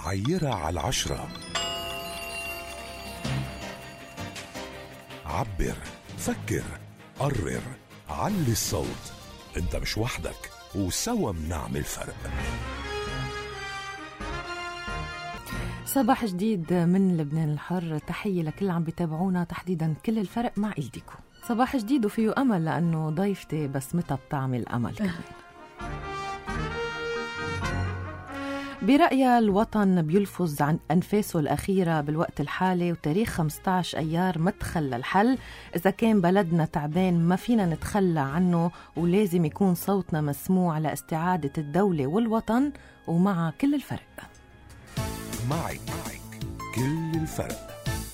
عيرة على 10. عبر، فكر، قرر، علي الصوت. انت مش وحدك، وسوا بنعمل فرق. صباح جديد من لبنان الحر، تحية لكل اللي عم بيتابعونا، تحديدا كل الفرق مع إلديكو. صباح جديد وفيه أمل، لأنه ضيفتي بسمتها بتعمل أمل كمان. برأيها الوطن بيلفظ عن أنفاسه الأخيرة بالوقت الحالي، وتاريخ 15 أيار مدخل للحل. إذا كان بلدنا تعبان ما فينا نتخلى عنه، ولازم يكون صوتنا مسموع لاستعادة الدولة والوطن، ومع كل الفرق. معك كل الفرق.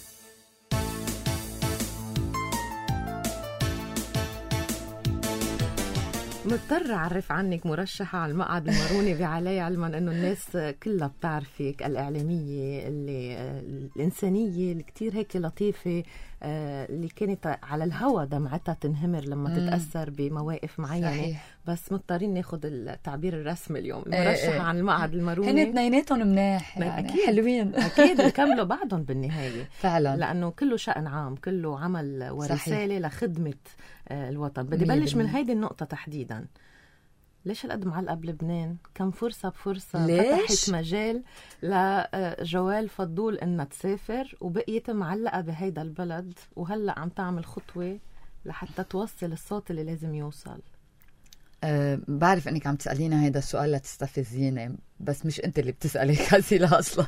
مضطر أعرف عنك مرشحة على المقعد الماروني بعلي، علما أنه الناس كلها بتعرفك الإعلامية الإنسانية اللي كتير هيك لطيفة، اللي كانت على الهوى دمعتها تنهمر لما تتأثر بمواقف معينة. صحيح. بس مضطرين ناخد التعبير الرسمي اليوم، المرشحة عن المقعد الماروني. هن اثنيناتهم مناح يعني، أكيد. حلوين أكيد يكملوا بعضهم بالنهاية فعلا، لأنه كله شأن عام، كله عمل ورسالة لخدمة الوطن. بدي بلش من هيدي النقطة تحديدا. ليش هالقد معلقة بلبنان؟ كم فرصة بفرصة فتحت مجال لجوال فضول إنها تسافر، وبقيت معلقة بهيدا البلد، وهلأ عم تعمل خطوة لحتى توصل الصوت اللي لازم يوصل. بعرف إنك عم تسألينا هيدا السؤال لتستفزيني، بس مش أنت اللي بتسألي كاسيلا أصلا.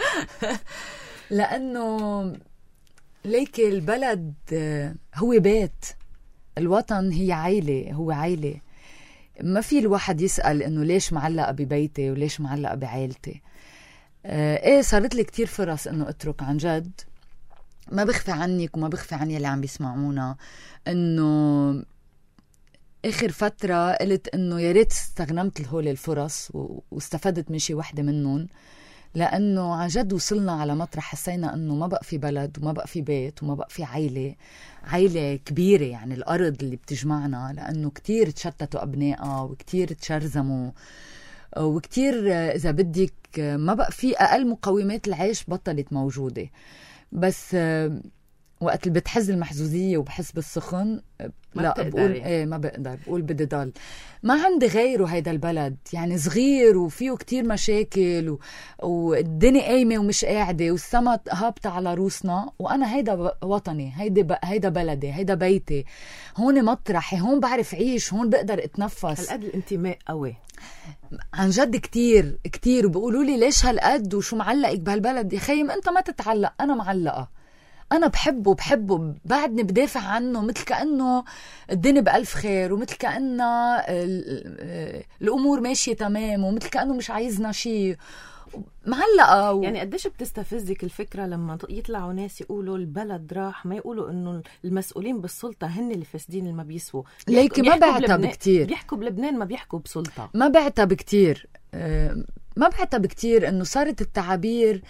لأنه ليك البلد هو بيت، الوطن هي عائلة، هو عائلة. ما في الواحد يسأل إنه ليش معلقة ببيتي وليش معلقة بعائلتي. إيه صارت لي كتير فرص إنه أترك، عن جد. ما بخفي عنك وما بخفي عني اللي عم بيسمعونا إنه آخر فترة قلت إنه يا ريت استغنمت لهول الفرص واستفدت من شي وحدة منهم، لأنه عن جد وصلنا على مطرح حسينا أنه ما بقى في بلد وما بقى في بيت وما بقى في عائلة كبيرة، يعني الأرض اللي بتجمعنا، لأنه كتير تشتتوا أبنائها وكتير تشرزموا وكتير إذا بدك ما بقى في أقل مقومات العيش بطلت موجودة. بس وقت اللي بتحز المحزوزية وبحس بالسخن لا بقول ايه ما بقدر، بقول بدي ضل. ما عندي غيره هيدا البلد، يعني صغير وفيه كتير مشاكل والدنيا قايمة ومش قاعدة والسما هابطة على روسنا، وأنا هيدا وطني، هيدا بلدي، هيدا بيتي، هون مطرحي، هون بعرف عيش، هون بقدر اتنفس. هالقد الانتماء قوي عن جد كتير كتير. وبقولوا لي ليش هالقد وشو معلقك بهالبلد؟ يا خيم انت ما تتعلق، أنا معلقة، أنا بحبه بعدني بدافع عنه مثل كأنه الدنيا بألف خير، ومثل كأنه الأمور ماشية تمام، ومثل كأنه مش عايزنا شيء. معلقة يعني قديش بتستفزك الفكرة لما يطلعوا ناس يقولوا البلد راح، ما يقولوا إنه المسؤولين بالسلطة هن اللي فاسدين اللي ما بيسووا؟ ليكي ما بعتب كتير، بيحكوا بلبنان ما بيحكوا بسلطة. ما بعتب كتير، ما بعتب كتير إنه صارت التعابير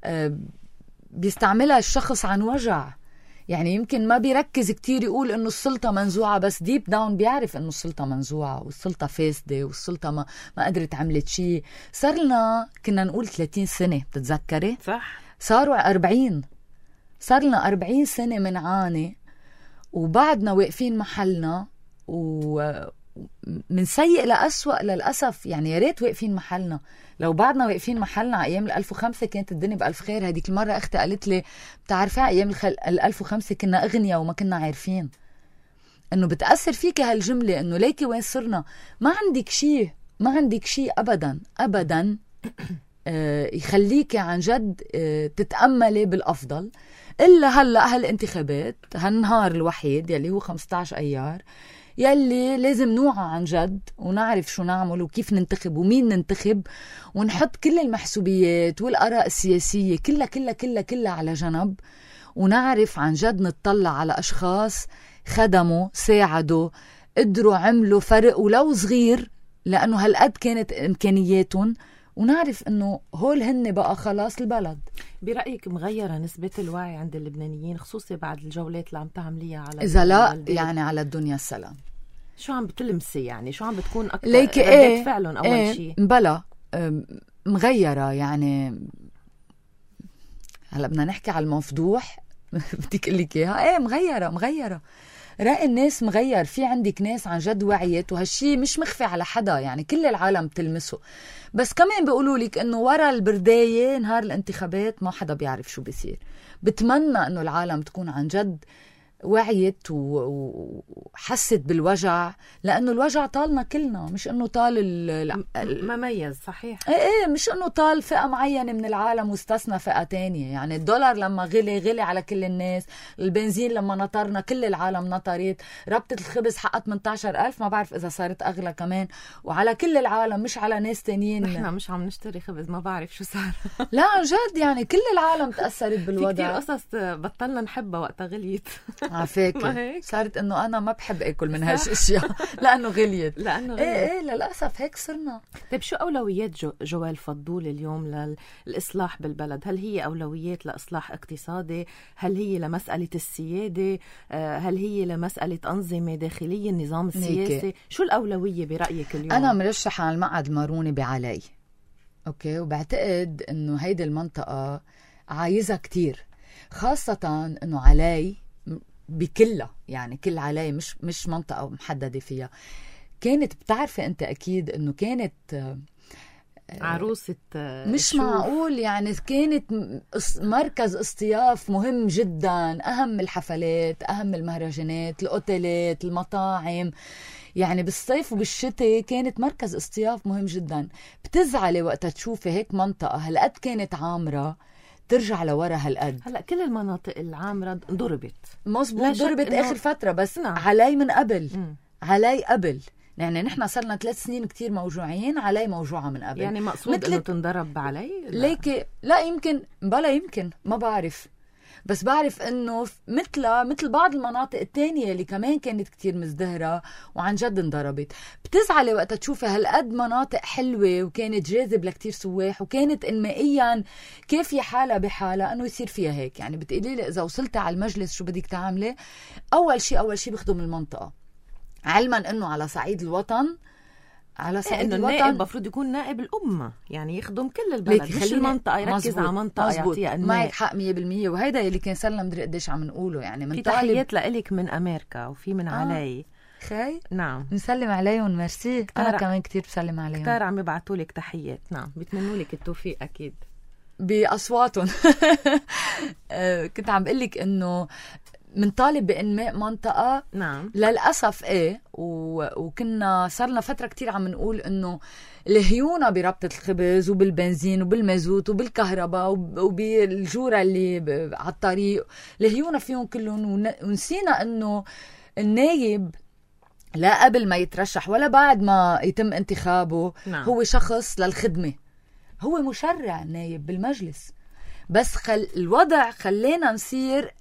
بيستعملها الشخص عن وجع. يعني يمكن ما بيركز كتير يقول إنه السلطة منزوعة، بس ديب داون بيعرف إنه السلطة منزوعة والسلطة فاسدة والسلطة ما قدرت عملت شيء. صار لنا كنا نقول 30 سنة، بتتذكري؟ صح. صاروا 40، صار لنا 40 سنة من عاني، وبعدنا واقفين محلنا، ومن سيء لأسوأ للأسف. يعني يا ريت واقفين محلنا. لو بعدنا واقفين محلنا أيام 2005 كانت الدنيا بألف خير. هديك المرة أختي قالت لي بتعرفي أيام 2005 كنا أغنياء وما كنا عارفين. إنه بتأثر فيك هالجملة إنه ليكي وين صرنا، ما عندك شيء، ما عندك شيء أبدا أبدا يخليكي عن جد تتأملي بالأفضل، إلا هلأ هالانتخابات، هالنهار الوحيد يلي هو 15 أيار يلي لازم نوعى عن جد ونعرف شو نعمل وكيف ننتخب ومين ننتخب، ونحط كل المحسوبيات والآراء السياسية كلها على جنب، ونعرف عن جد نتطلع على أشخاص خدموا، ساعدوا، قدروا، عملوا فرق ولو صغير، لأنه هالقد كانت إمكانياتهم، ونعرف إنه هول هن بقى خلاص البلد. برأيك مغيرة نسبة الوعي عند اللبنانيين، خصوصي بعد الجولات اللي عم تعمليها على إذا لا يعني على الدنيا السلام؟ شو عم بتلمسي يعني؟ شو عم بتكون أكتر ردة فعلهم أول شيء؟ بلا مغيرة يعني. هلا بدنا نحكي على المفضوح. بديك اقول لك اياها، ايه مغيره رأي الناس مغير. في عندك ناس عن جد وعيت، وهالشي مش مخفي على حدا، يعني كل العالم تلمسه. بس كمان بيقولوا لك انه ورا البرداية نهار الانتخابات ما حدا بيعرف شو بيصير. بتمنى انه العالم تكون عن جد وعيت وحست بالوجع، لأنه الوجع طالنا كلنا، مش إنه طال مميز. صحيح. إيه مش إنه طال فئة معينة من العالم واستثنى فئة تانية. يعني الدولار لما غلي على كل الناس، البنزين لما نطرنا كل العالم نطرت، ربطة الخبز حقت 18,000، ما بعرف إذا صارت أغلى كمان، وعلى كل العالم مش على ناس تانيين. نحن مش عم نشتري خبز، ما بعرف شو صار. لا عن جد يعني كل العالم تأثرت بالوضع. في كتير قصص بطلنا نحبها وقتها غليت. عفاكي صارت انه انا ما بحب اكل من هالاشياء لانه غليت. ايه للاسف هيك صرنا. طيب شو اولويات جوال فضول اليوم للاصلاح بالبلد؟ هل هي اولويات لاصلاح اقتصادي؟ هل هي لمساله السياده؟ هل هي لمساله انظمه داخليه النظام السياسي؟ شو الاولويه برايك اليوم؟ انا مرشحه على المقعد الماروني بعلي، اوكي، وبعتقد انه هيدي المنطقه عايزها كتير، خاصه انه علي بكلها، يعني كل علي مش منطقة محددة فيها. كانت بتعرفي أنت أكيد أنه كانت عروسة مش معقول، يعني كانت مركز اصطياف مهم جدا، أهم الحفلات، أهم المهرجانات، الأوتيلات، المطاعم، يعني بالصيف وبالشتاء كانت مركز اصطياف مهم جدا. بتزعلي وقتها تشوفي هيك منطقة هالقد كانت عامرة ترجع لورا هالقد. هلا كل المناطق العامرة ضربت، مظبوط، ضربت آخر فترة، بس علي من قبل. علي قبل، يعني نحن صرنا 3 سنين كتير موجوعين، علي موجوعة من قبل. يعني مقصود انه تنضرب علي؟ لا يمكن يمكن ما بعرف، بس بعرف انه مثل بعض المناطق التانية اللي كمان كانت كتير مزدهرة وعن جد انضربت. بتزعلي وقتها تشوفي هالقد مناطق حلوة وكانت جاذب لكتير سواح وكانت انمائيا كافية حالة بحالة انه يصير فيها هيك. يعني بتقولي لي اذا وصلتي على المجلس شو بدك تعملي؟ اول شيء بخدم المنطقة، علما انه على صعيد الوطن انه النائب المفروض يكون نائب الامه، يعني يخدم كل البلد مش المنطقه، يركز على منطقه يعطيها النائب. معك حق 100%، وهيدا اللي كان صار لنا مدري قديش عم نقوله. يعني من في تحيات لإلك من امريكا وفي من علي خي. نعم، نسلم عليهم، ميرسي. انا كمان كتير بسلم عليهم، كتار عم يبعتوا لك تحيات. نعم، بيتمنوا لك التوفيق اكيد باصواتهم. كنت عم بقول لك انه منطالب بإنماء منطقة. نعم للأسف وكنا صارنا فترة كتير عم نقول إنه الهيونة بربطة الخبز وبالبنزين وبالمازوت وبالكهرباء وبالجورة اللي على الطريق، الهيونة فيهم كلهم، ونسينا إنه النايب لا قبل ما يترشح ولا بعد ما يتم انتخابه هو شخص للخدمة، هو مشرع النايب بالمجلس. بس الوضع خلينا نصير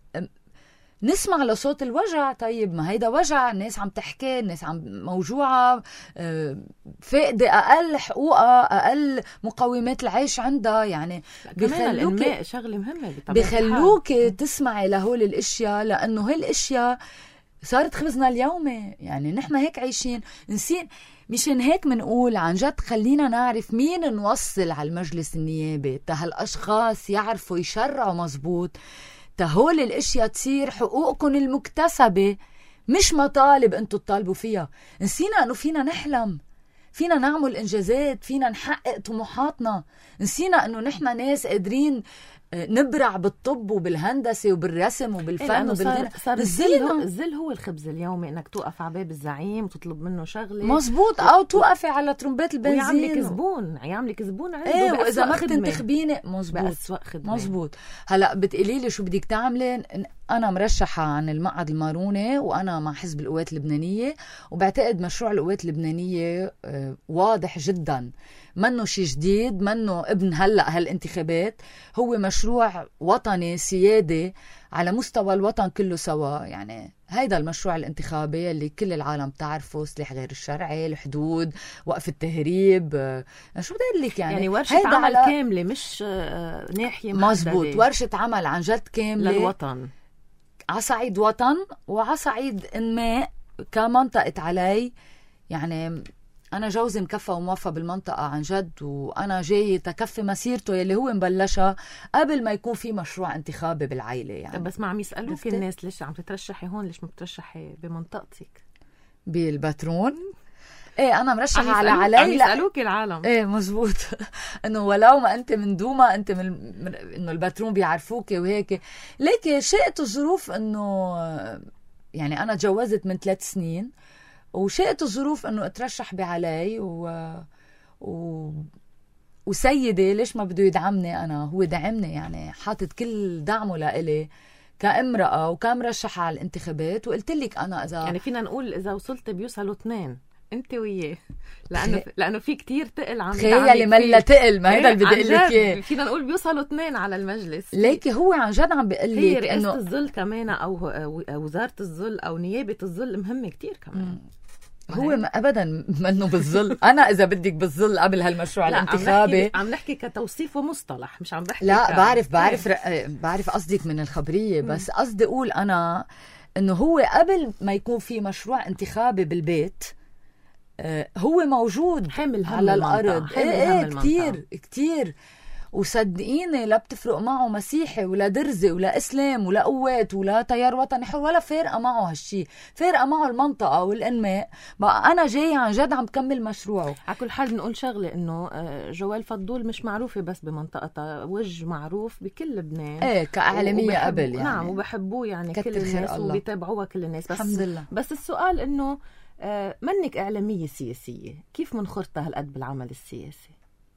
نسمع لصوت الوجع. طيب ما هيدا وجع، الناس عم تحكي، الناس عم موجوعة، فاقدة أقل حقوقها، أقل مقومات العيش عندها. يعني بخلوك شغلة مهمة، بخلوك تسمعي لهول الاشياء، لأنه هاي الاشياء صارت خبزنا اليومي. يعني نحن هيك عايشين، نسين. مشان هيك منقول عن جد خلينا نعرف مين نوصل على المجلس النيابي، هالأشخاص يعرفوا يشرعوا مزبوط، هول الاشياء تصير حقوقكم المكتسبة، مش مطالب انتوا تطالبوا فيها. نسينا انه فينا نحلم، فينا نعمل انجازات، فينا نحقق طموحاتنا. نسينا انه نحن ناس قادرين نبرع بالطب وبالهندسة وبالرسم وبالفن وبالغنى. صار الزل هو الخبز اليومي، انك توقف على باب الزعيم وتطلب منه شغله مزبوط، او توقفي على ترمبات البنزين ويعملك زبون عنده. ايه، واذا ما بتنتخبيني مزبوط بأسوأ خدمة. مزبوط. هلا بتقولي لي شو بدك تعملي؟ انا مرشحه عن المقعد الماروني، وانا مع حزب القوات اللبنانيه، وبعتقد مشروع القوات اللبنانيه واضح جدا، منه شيء جديد، منه ابن هلأ هالانتخابات، هو مشروع وطني سيادي على مستوى الوطن كله سوا. يعني هيدا المشروع الانتخابي اللي كل العالم تعرفه، سلاح غير الشرعي، الحدود، وقف التهريب، شو بدي اقول لك؟ يعني ورشة عمل كاملة، مش ناحية محددة. مزبوط، ورشة عمل عن جد كاملة للوطن، على صعيد وطن وعلى صعيد انماء كمنطقة علي. يعني أنا جوزي مكفى وموفى بالمنطقة عن جد، وأنا جاي تكفي مسيرته يلي هو مبلشها قبل ما يكون في مشروع انتخابي بالعائلة يعني. بس ما عم يسألوك الناس ليش عم تترشحي هون، ليش ما بترشحي بمنطقتك بالباترون؟ ايه انا مرشحة على عم علي. يسألوك العالم. ايه مزبوط. انه ولو ما انت من دوما انت انه الباترون بيعرفوك وهيك. ليك شئت الظروف انه يعني انا تجوزت من 3 سنين، وشئت الظروف انه اترشح بعلي وسيدي ليش ما بده يدعمني انا، هو دعمني يعني حاطط كل دعمه لإلي كامرأة وكمرشحة على الانتخابات. وقلت لك انا اذا يعني فينا نقول اذا وصلت بيوصلوا 2 انت وياه، لانه في كتير تقل عم تخيلي ملا تقل، ما هيدا اللي بدي اقول لك اياه. فينا نقول بيوصلوا 2 على المجلس. ليكي هو عن جد عم بيقول لك هي رئاسة الظل كمان او وزارة الظل او نيابة الظل مهمة كتير كمان. هو ابدا منه بالظل. انا اذا بدك بالظل قبل هالمشروع الانتخابي عم نحكي كتوصيف ومصطلح، مش عم بحكي لا بعرف قصدك من الخبرية. بس قصدي اقول انا انه هو قبل ما يكون في مشروع انتخابي بالبيت هو موجود حامل هم على الارض. كتير كتير. وصدقيني لا بتفرق معه مسيحي ولا درزي ولا اسلام ولا قوات ولا تيار وطني حر ولا فارقه معه هالشي، فارقه معه المنطقه والانماء. بقى انا جاي عن جد عم كمل مشروعه. على كل حال بنقول شغله انه جوال فضول مش معروفه بس بمنطقتها، وجه معروف بكل لبنان. ايه كاعلاميه قبل يعني. نعم وبحبوه يعني كل الناس وبيتابعوها كل الناس. بس الحمد لله. بس السؤال انه منك اعلاميه سياسيه، كيف منخرطة هالقد بالعمل السياسي؟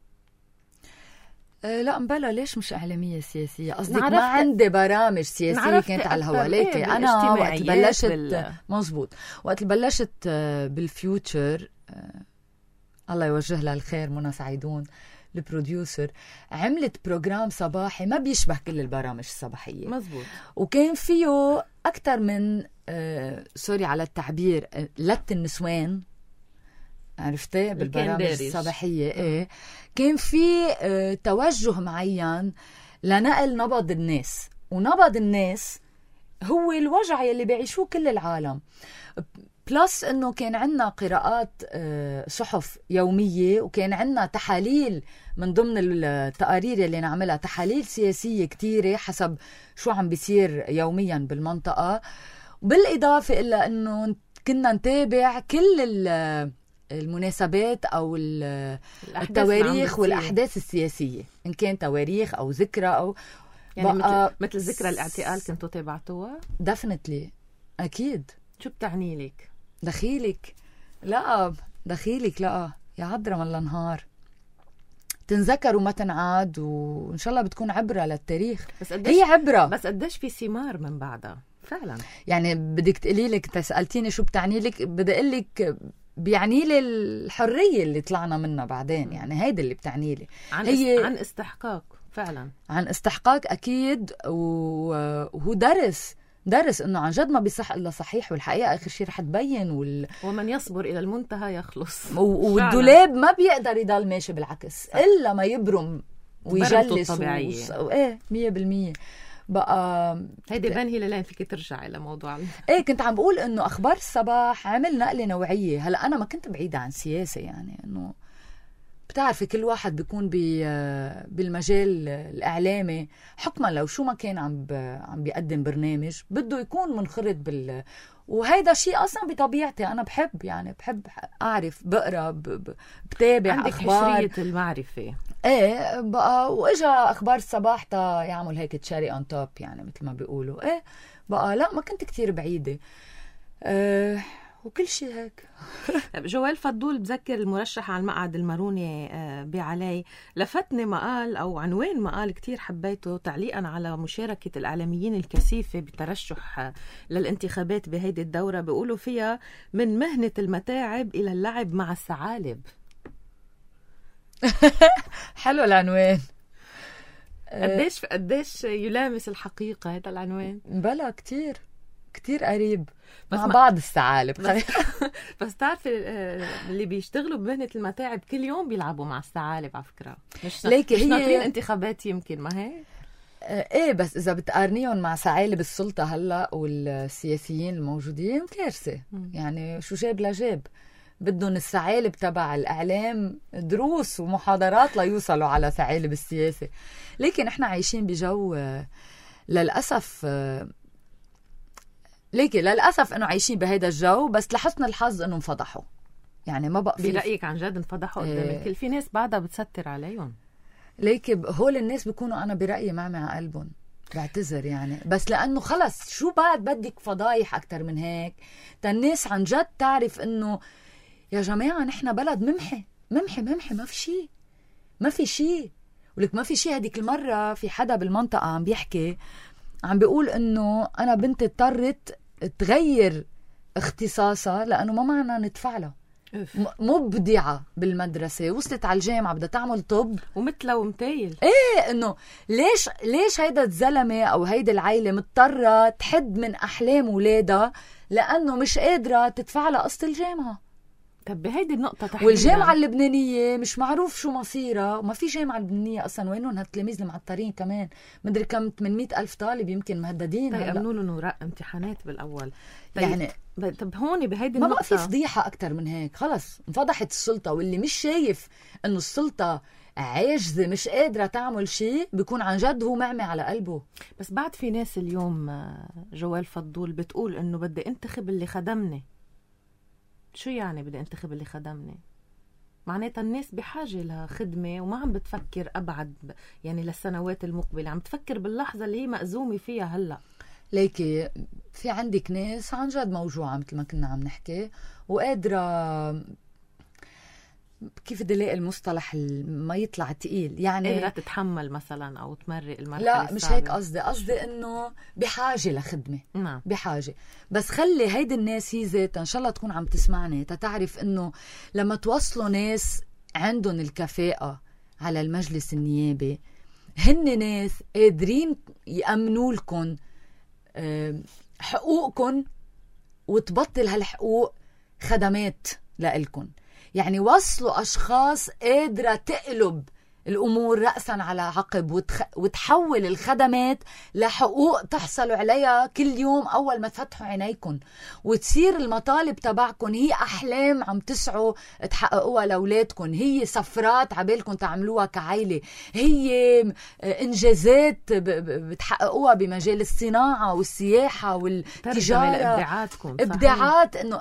لا مبلا ليش مش إعلامية سياسية؟ قصدك ما عندي برامج سياسية كانت على الهواء. ليكي أنا وقت بلشت مزبوط، وقت بلشت بالفيوتشر الله يوجه لها الخير منى سعيدون البروديوسر، عملت بروجرام صباحي ما بيشبه كل البرامج الصباحية. مزبوط. وكان فيه أكتر من سوري على التعبير لت النسوان، عرفتي بالبرامج الصباحية. ايه كان في توجه معين لنقل نبض الناس، ونبض الناس هو الوجع يلي بيعيشوه كل العالم. بلس انه كان عنا قراءات صحف يومية، وكان عنا تحاليل من ضمن التقارير اللي نعملها، تحاليل سياسية كتيرة حسب شو عم بيصير يوميا بالمنطقة. بالإضافة إلا أنه كنا نتابع كل المناسبات أو التواريخ والأحداث السياسية، إن كان تواريخ أو ذكرى أو يعني مثل ذكرى الاعتقال كنتوا تابعتوها؟ دفنتلي أكيد. شو بتعني لك؟ دخيلك لا يا عذرا من النهار تنذكر وما تنعاد، وإن شاء الله بتكون عبرة للتاريخ. بس هي عبرة، بس قديش في ثمار من بعدها فعلا. يعني بدك تقولي لك، تسألتيني شو بتعني لك، بدي أقول لك بيعني لي الحرية اللي طلعنا منها بعدين. يعني هيدا اللي بتعني لي عن استحقاق فعلا، عن استحقاق أكيد. وهو درس إنه عن جد ما بيصح إلا صحيح، والحقيقة آخر شيء رح تبين. ومن يصبر إلى المنتهى يخلص. والدولاب ما بيقدر يضل ماشي بالعكس إلا ما يبرم ويجلس إيه 100%. بقى هيدي بنهي لين فيك ترجعي لموضوع ايه كنت عم بقول انه اخبار الصباح عمل نقله نوعيه. هلا انا ما كنت بعيده عن سياسه، يعني انه بتعرفي كل واحد بيكون بالمجال الاعلامي حكما لو شو ما كان عم بيقدم برنامج بده يكون منخرط وهيدا شيء اصلا بطبيعتي. انا بحب اعرف، بقرا، بتابع عندك اخبار، حشرية المعرفة. ايه بقى واجا اخبار الصباح تا يعمل هيك تشاري اون توب، يعني مثل ما بيقولوا. ايه بقى لا ما كنت كتير بعيدة. وكل شيء هيك. جوال فضول بذكر المرشح على المقعد الماروني بعلي، لفتني مقال أو عنوان مقال كتير حبيته تعليقا على مشاركة الإعلاميين الكثيفة بالترشح للانتخابات بهيدي الدورة. بيقولوا فيها من مهنة المتاعب إلى اللعب مع الثعالب. حلو العنوان. قديش يلامس الحقيقة هذا العنوان؟ بلا كتير قريب مع بعض الثعالب. بس تعرفي اللي بيشتغلوا بمهنة المتاعب كل يوم بيلعبوا مع الثعالب على فكرة. مش ناطرين انتخابات يمكن، ما هي ايه بس اذا بتقارنيهم مع ثعالب السلطة هلا والسياسيين الموجودين كارثة. يعني شو جاب لجاب بدهم الثعالب تبع الإعلام دروس ومحاضرات ليوصلوا على ثعالب السياسة. لكن احنا عايشين بجو للأسف انه عايشين بهيدا الجو، بس لحسن الحظ انه انفضحوا. يعني ما بقى برأيك عن جد انفضحوا قدام الكل؟ في ناس بعدها بتستر عليهم. ليكي هول الناس بيكونوا انا برأيي مع قلبهم، بعتذر يعني، بس لانه خلص شو بعد بدك فضايح اكتر من هيك الناس عن جد تعرف انه يا جماعه نحن بلد ممحي ما في شيء ولك ما في شيء. هديك المره في حدا بالمنطقه عم بيحكي، عم بيقول انه انا بنتي اضطرت تغير اختصاصها لانه ما معنا ندفع لها. مبدعة بالمدرسة، وصلت على الجامعة بدها تعمل طب ومثله ومتايل. ايه انه ليش هيدا الزلمة او هيدا العائلة مضطرة تحد من احلام ولادها لانه مش قادرة تدفع لها قسط الجامعة. طب بهيدي النقطة تحديدا، والجامعة اللبنانية مش معروف شو مصيرها، وما في جامعة لبنانية اصلا. وينهم هالتلاميذ المعطرين كمان؟ مدري كم 800,000 طالب يمكن مهددين. طيب يأمنوا لهم وراء امتحانات بالاول. طيب يعني طب هون بهيدي ما النقطة بقى في فضيحة أكتر من هيك. خلص انفضحت السلطة، واللي مش شايف إنه السلطة عاجزة مش قادرة تعمل شيء بيكون عن جد هو معمي على قلبه. بس بعد في ناس اليوم جوال فضول بتقول إنه بدي انتخب اللي خدمني. شو يعني بدي انتخب اللي خدمني؟ معناتها الناس بحاجة لخدمة وما عم بتفكر أبعد يعني للسنوات المقبلة، عم تفكر باللحظة اللي هي مأزومة فيها هلأ. ليكي في عندك ناس عن جد موجوعة مثل ما كنا عم نحكي، وقادرة كيف بدي الاقي المصطلح ما يطلع تقيل، يعني قادرة تتحمل مثلا او تمرق المرحلة. لا مش هيك قصدي انه بحاجة لخدمة. نعم بحاجة. بس خلي هيدي الناس هي ذاتها ان شاء الله تكون عم تسمعني تتعرف انه لما توصلوا ناس عندهم الكفاءة على المجلس النيابي، هن ناس قادرين يأمنوا لكم حقوقكم وتبطل هالحقوق خدمات لإلكم. يعني وصلوا أشخاص قادرة تقلب الأمور رأسا على عقب وتحول الخدمات لحقوق تحصلوا عليها كل يوم أول ما تفتحوا عينيكم، وتصير المطالب تبعكم هي أحلام عم تسعوا تحققوها لأولادكم، هي سفرات عبالكم تعملوها كعائلة، هي إنجازات بتحققوها بمجال الصناعة والسياحة والتجارة، إبداعات. إنه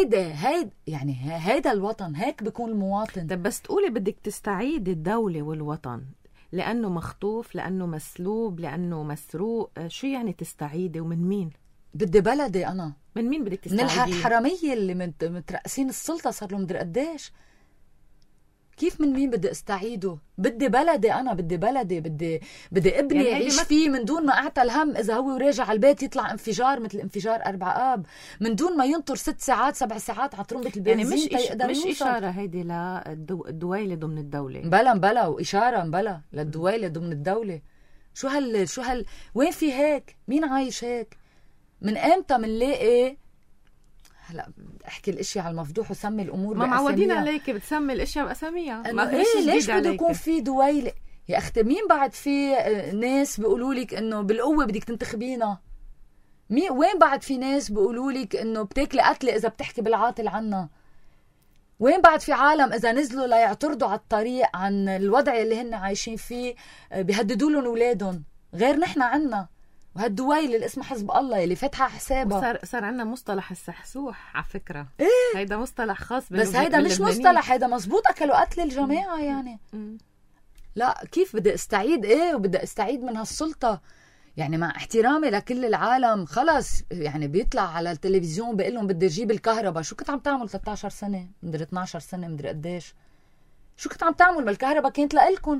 هيدا الوطن هيك بيكون المواطن. بس تقولي بدك تستعيد الدولة والوطن لأنه مخطوف، لأنه مسلوب، لأنه مسروق، شو يعني تستعيدي ومن مين؟ بدي بلدي أنا. من مين بدك تستعيدي؟ من الحرامية اللي مترأسين السلطة صار لهم مدري قديش. كيف من مين بدي استعيده؟ بدي بلدي أنا، بدي بلدي، بدي ابني يعني يعيش فيه من دون ما أعطى الهم إذا هو وراجع على البيت يطلع انفجار مثل انفجار 4 آب، من دون ما ينطر 6 ساعات 7 ساعات على طرمبة البنزين. يعني مش إشارة هيدي للدويلة ضمن الدولة. بلا وإشارة للدويلة ضمن الدولة. شو وين في هيك؟ مين عايش هيك؟ من امتى منلاقي؟ هلا احكي الاشياء على المفضوح وسمي الامور ما معودين عليك بتسمي الاشياء باساميها. ليش بده يكون في دويلة يا اختي؟ مين بعد في ناس بيقولوا لك انه بالقوه بدك تنتخبينا؟ وين بعد في ناس بيقولوا لك انه بتاكلي قتله اذا بتحكي بالعاطل عنا؟ وين بعد في عالم اذا نزلوا ليعترضوا على الطريق عن الوضع اللي هن عايشين فيه بيهددوا لهم اولادهم؟ غير نحن عنا وهالدويل اللي اسمها حزب الله اللي فتحها حسابها. صار عندنا مصطلح السحسوح على فكرة. إيه؟ هيدا مصطلح خاص بس هيدا مش مصطلح، هيدا مزبوط أكلوا قتل الجماعة يعني. لا كيف بدي استعيد؟ وبدي استعيد من هالسلطة يعني مع احترامي لكل العالم. خلص يعني بيطلع على التلفزيون بيقول لهم بدي اجيب الكهرباء. شو كنت عم تعمل 13 سنة مدري 12 سنة مدري قديش؟ شو كنت عم تعمل؟ بالكهرباء كانت لإلكن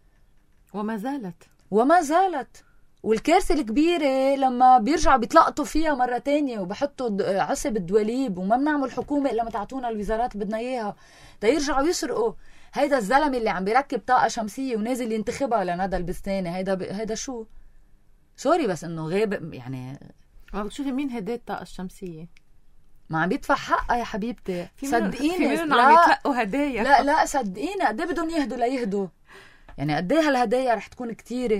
وما زالت. والكارثة الكبيرة لما بيرجعوا بيتلقطوا فيها مرة تانية وبحطوا عصب الدواليب وما بنعمل حكومة إلا ما تعطونا الوزارات بدنا إياها يرجعوا يسرقوا. هيدا الزلمة اللي عم بيركب طاقة شمسية ونازل ينتخبها لندى البستاني، هيدا شو؟ سوري بس إنه غاب يعني. ما بتشوفي مين هداية الطاقة الشمسية؟ ما عم بيدفع حقها يا حبيبتي. صدقيني في عم يتلقوا هدايا. لا صدقيني قد ايه بدهم يهدوا يعني قد ايه هالهدايا رح تكون كتيرة.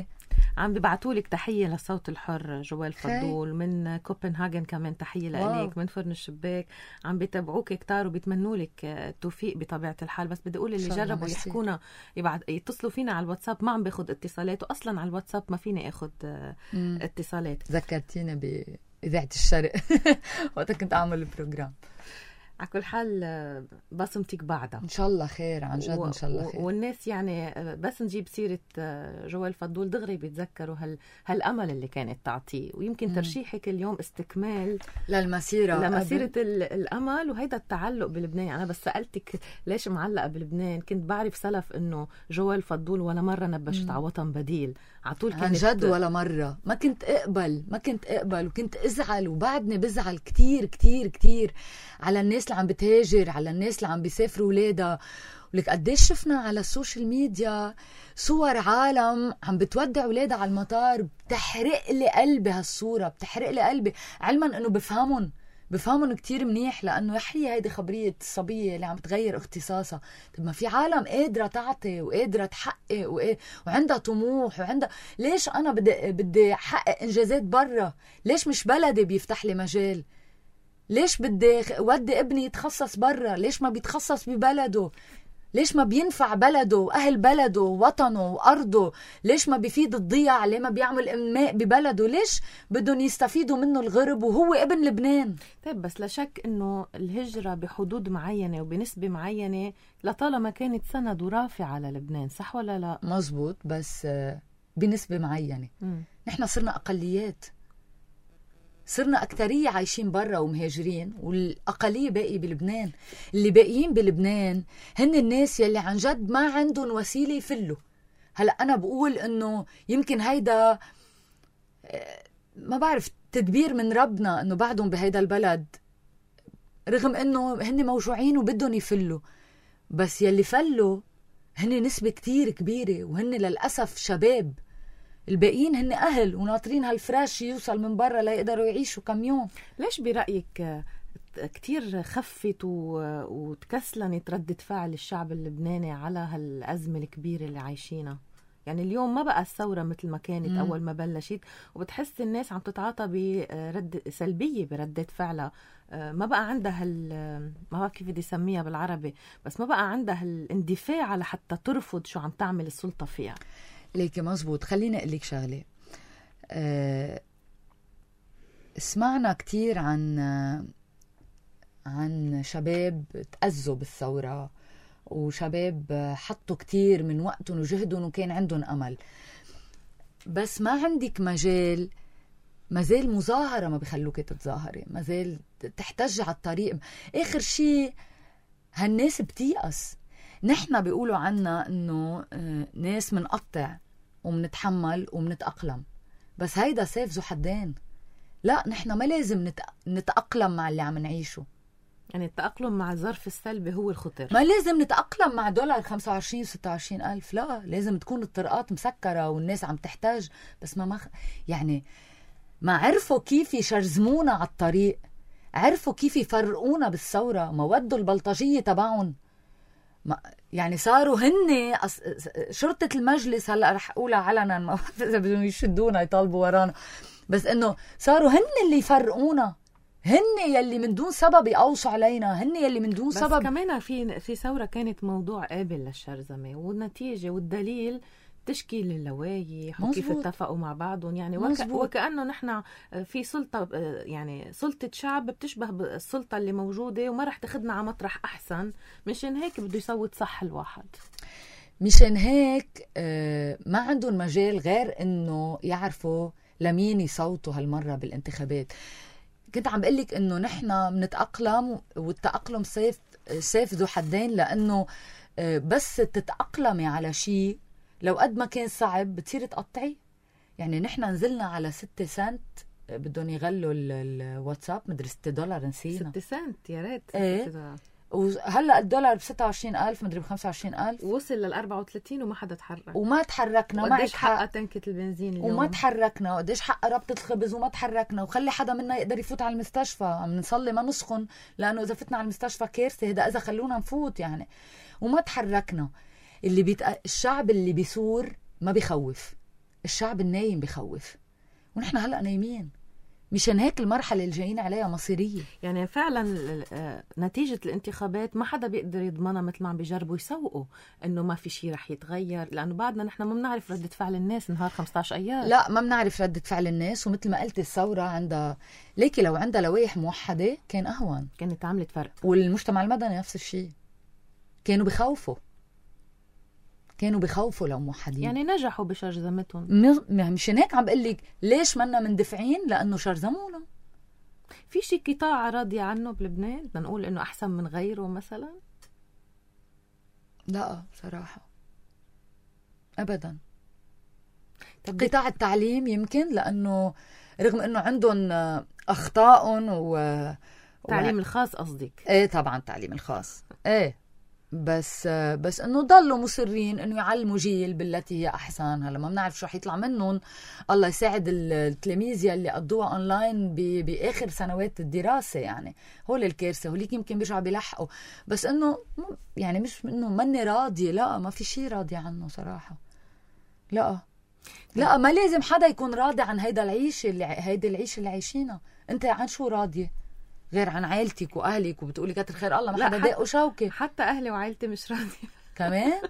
عم ببعتولك تحية للصوت الحر جوال فضول من كوبنهاجن، كمان تحية لك من فرن الشباك. عم بيتابعوك كتار وبيتمنوا لك التوفيق بطبيعة الحال. بس بدي أقول اللي جربوا يحكونا يتصلوا فينا على الواتساب ما عم باخد اتصالات، وأصلا على الواتساب ما فيني أخد اتصالات. ذكرتينا بإذاعة الشرق وقت كنت أعمل البروجرام. على كل حال بصمتك بعدها إن شاء الله خير، عن جد إن شاء الله خير. والناس يعني بس نجيب سيرة جوال فضول دغري بيتذكروا هالأمل اللي كانت تعطيه، ويمكن ترشيحك اليوم استكمال لمسيرة الأمل وهيدا التعلق بلبنان. أنا بس سألتك ليش معلقة بلبنان، كنت بعرف سلف إنه جوال فضول ولا مرة نبشت على وطن بديل، عطول عن جد ولا مرة. ما كنت أقبل وكنت أزعل، وبعدني بزعل كتير كتير كتير على الناس اللي عم بتهاجر، على الناس اللي عم بيسافروا ولادها. ولك قديش شفنا على السوشيال ميديا صور عالم عم بتودع ولادها على المطار، بتحرق لي قلبي هالصورة، بتحرق لي قلبي، علما انه بفهمون كتير منيح، لانه يحيي هيدي خبرية الصبية اللي عم تغير اختصاصها. طب ما في عالم قادرة تعطي وقادرة تحقق وعندها طموح وعندها. ليش انا بدي احقق انجازات برا؟ ليش مش بلدي بيفتح لي مجال؟ ليش بدي ودي ابني يتخصص برا؟ ليش ما بيتخصص ببلده؟ ليش ما بينفع بلده وأهل بلده ووطنه وأرضه؟ ليش ما بيفيد الضياع؟ ليه ما بيعمل إنماء ببلده؟ ليش بدهم يستفيدوا منه الغرب وهو ابن لبنان؟ طيب بس لا شك إنه الهجرة بحدود معينة وبنسبة معينة لطالما كانت سند ورافعة للبنان، صح ولا لا؟ مزبوط، بس بنسبة معينة. نحن صرنا أقليات، صرنا أكترية عايشين برا ومهاجرين، والأقلية باقي بلبنان. اللي باقيين بلبنان هن الناس يلي عن جد ما عندهم وسيلة يفلوا. هلأ أنا بقول إنه يمكن هيدا ما بعرف تدبير من ربنا إنه بعدهم بهيدا البلد، رغم إنه هن موجوعين وبدهم يفلوا، بس يلي فلوا هن نسبة كتير كبيرة، وهن للأسف شباب. الباقيين هن أهل وناطرين هالفراش يوصل من برا ليقدروا يعيشوا كم يوم. ليش برأيك كتير خفت وتكسلنت ردة فعل الشعب اللبناني على هالأزمة الكبيرة اللي عايشينها؟ يعني اليوم ما بقى الثورة مثل ما كانت أول ما بلشت، وبتحس الناس عم تتعاطى برد سلبية بردة فعلها. ما بقى عندها ما بعرف كيف بدي اسميها بالعربي، بس ما بقى عندها الاندفاع لحتى ترفض شو عم تعمل السلطة فيها. ليكي مزبوط. خليني أقول لك شغلة. سمعنا كتير عن شباب تأذوا بالثورة، وشباب حطوا كتير من وقتهم وجهدهم وكان عندهم أمل، بس ما عندك مازال مظاهرة ما بيخلوك تتظاهري، مازال تحتج على الطريق. آخر شيء هالناس بتيأس. نحن بيقولوا عنا إنه ناس منقطع ومنتحمل ومنتأقلم، بس هيدا سيف ذو حدين. لا، نحن ما لازم نتأقلم مع اللي عم نعيشه. يعني التأقلم مع الظرف السلبي هو الخطر. ما لازم نتأقلم مع دولار 25 26 ألف، لا، لازم تكون الطرقات مسكرة والناس عم تحتاج. بس يعني ما عرفوا كيف يشرزمونا على الطريق، عرفوا كيف يفرقونا بالثورة، ما ودوا البلطجية تبعهم. يعني صاروا هن شرطة المجلس، هلأ رح أقولها علنا، ما إذا بدهم يشدونا يطالبوا ورانا، بس إنه صاروا هن اللي يفرقونا، هن يلي من دون سبب يقوصوا علينا، هن يلي من دون سبب. بس كمان في ثورة كانت موضوع قابل للشرذمة، والنتيجة والدليل تشكيل اللوايح وكيف اتفقوا مع بعضهم. يعني وكأنه نحن في سلطة، يعني سلطة شعب بتشبه السلطة اللي موجودة وما رح تاخدنا على مطرح أحسن. مشان هيك بده يصوت صح الواحد، مشان هيك ما عندهم مجال غير إنه يعرفوا لمين يصوتوا هالمرة بالانتخابات. كنت عم بقلك إنه نحن منتأقلم، والتأقلم سيف ذو حدين، لأنه بس تتأقلمي على شيء لو قد ما كان صعب بتصير تقطعي. يعني نحن نزلنا على 6 سنت، بدهم يغلوا الواتساب مدري $6 نسينا 6 سنت يا ريت. ايه، وهلا الدولار ب26,000 مدري ب25,000، وصل لل34 وما حدا تحرك، وما تحركنا. ما قديش حق تنكة البنزين اليوم وما تحركنا، قديش حق ربطة الخبز وما تحركنا، وخلي حدا منا يقدر يفوت على المستشفى. عم نصلي ما نسخن، لأنه إذا فتنا على المستشفى كارثة، هذا إذا خلونا نفوت يعني. وما تحركنا. الشعب اللي بيثور ما بيخوف، الشعب النايم بخوف، ونحن هلأ نايمين. مشان هيك المرحلة اللي جايين عليها مصيرية. يعني فعلا نتيجة الانتخابات ما حدا بيقدر يضمنها، مثل ما عم بيجربوا يسوقوا انه ما في شيء رح يتغير، لانه بعدنا نحن ما بنعرف ردة فعل الناس نهار 15 ايار. لا ما بنعرف ردة فعل الناس، ومثل ما قلت الثورة عندها ليكي لو عندها لوائح موحدة كان اهون، كانت عملت فرق. والمجتمع المدني نفس الشيء، كانوا بخوفوا لو موحدين. يعني نجحوا بشرذمتهم. مشان هيك عم بقول لك ليش منا مندفعين، لانه شرذمونا. في شيء قطاع راضي عنه بلبنان بدنا نقول انه احسن من غيره مثلا؟ لا بصراحة ابدا. قطاع التعليم يمكن، لانه رغم انه عندهم اخطائهم التعليم الخاص قصدك؟ ايه طبعا التعليم الخاص ايه، بس انه ضلوا مصرين انه يعلموا جيل بالتي هي احسن. هلا ما بنعرف شو رح يطلع منهم، الله يساعد التلاميذ يلي قضوها اونلاين باخر سنوات الدراسه. يعني هول الكارثه، هوليك يمكن بيرجعوا بيلحقوا، بس انه يعني مش انه ماني راضيه، لا ما في شيء راضيه عنه صراحه. لا ما لازم حدا يكون راضي عن هيدا العيشه اللي عايشينها. انت عن شو راضيه غير عن عائلتك واهلك وبتقولي كتر خير الله ما حدا داق وشوكه؟ حتى اهلي وعائلتي مش راضيه كمان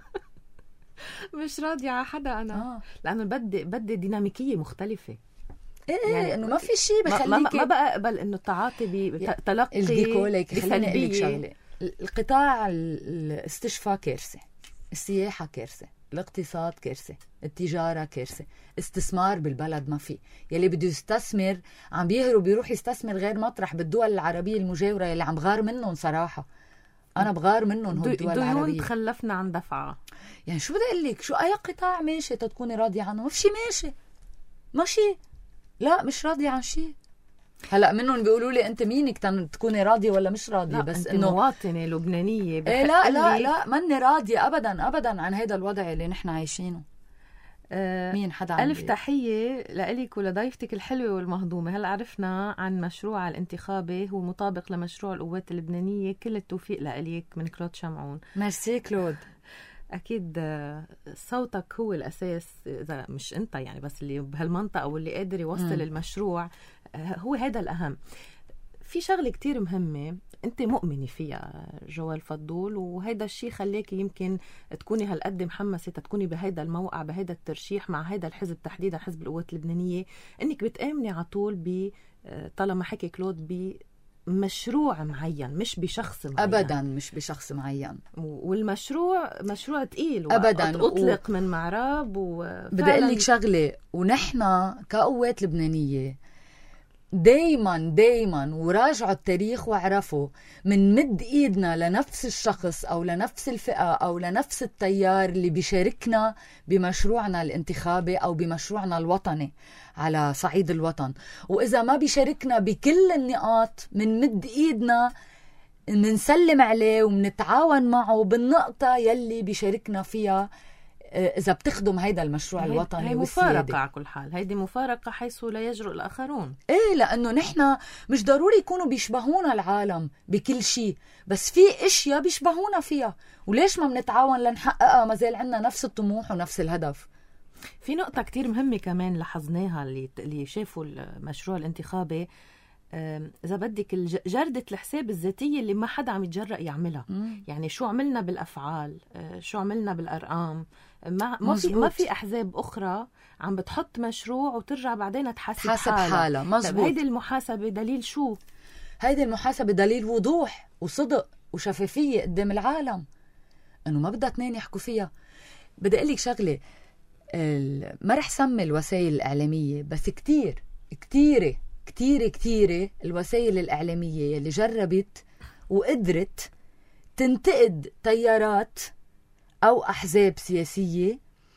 مش راضيه على حدا انا. لانه بدي ديناميكيه مختلفه. يعني انه ما في شيء بخليك ما بقبل انه التعاطي بتلقي الديكوليك. خليني اقول لك شغله، القطاع الاستشفاء كارثه، السياحه كارثه، الاقتصاد كارثه، التجاره كارثه، استثمار بالبلد ما في. يلي بده يستثمر عم بيهرب بيروح يستثمر غير مطرح بالدول العربيه المجاوره يلي عم بغار منهم صراحه. انا بغار منهم هول الدول العربيه. ديون تخلفنا عن دفعه. يعني شو بدي اقول لك، شو اي قطاع ماشي تكوني راضيه عنه؟ ما في شيء ماشي لا مش راضيه عن شيء. هلا منهم بيقولوا لي انت مينك تكوني راضيه ولا مش راضيه؟ لا بس انه مواطنه لبنانيه إيه لا ماني راضيه ابدا عن هذا الوضع اللي نحن عايشينه. مين حدا ألف تحية لإلك ولضيفتك الحلوة والمهضومة. هلا عرفنا عن مشروع الانتخابي هو مطابق لمشروع القوات اللبنانية. كل التوفيق لإلك من كلود شمعون. ميرسي كلود. أكيد صوتك هو الأساس، إذا مش أنت يعني بس اللي بهالمنطقة واللي قادر يوصل المشروع، هو هذا الأهم. في شغلة كتير مهمة أنت مؤمنة فيها جوال فضول، وهيدا الشيء خليكي يمكن تكوني هالقد محمسة تكوني بهيدا الموقع بهيدا الترشيح مع هيدا الحزب تحديدا حزب القوات اللبنانية، إنك بتآمني على طول طالما حكي كلود بمشروع معين مش بشخص معين. أبدا مش بشخص معين، والمشروع مشروع تقيل أبدا أطلق من معراب. بدي أقول لك شغلة، ونحن كقوات لبنانية دايما وراجعوا التاريخ واعرفوا من مد ايدنا لنفس الشخص او لنفس الفئة او لنفس التيار اللي بيشاركنا بمشروعنا الانتخابي او بمشروعنا الوطني على صعيد الوطن. واذا ما بيشاركنا بكل النقاط من مد ايدنا منسلم عليه ومنتعاون معه بالنقطة يلي بيشاركنا فيها إذا بتخدم هيدا المشروع الوطني. هي مفارقة على كل حال، هيدي مفارقة حيث لا يجرؤ الآخرون. إيه، لأنه نحن مش ضروري يكونوا بيشبهونا العالم بكل شيء، بس في إشياء بيشبهونا فيها، وليش ما بنتعاون لنحققها؟ ما زال عنا نفس الطموح ونفس الهدف. في نقطة كتير مهمة كمان لاحظناها اللي شافوا المشروع الانتخابي، إذا بدك جردة الحساب الذاتية اللي ما حدا عم يتجرأ يعملها. يعني شو عملنا بالأفعال، شو عملنا بالأرقام. ما في أحزاب أخرى عم بتحط مشروع وترجع بعدين تحاسب حالها. مزبوط. هيدي المحاسبة دليل شو؟ هيدي المحاسبة دليل وضوح وصدق وشفافية قدام العالم، إنه ما بدها اثنين يحكوا فيها. بدي أقول لك شغلة، ما رح سمي الوسائل الإعلامية، بس كتيرة الوسائل الإعلامية اللي جربت وقدرت تنتقد تيارات أو أحزاب سياسية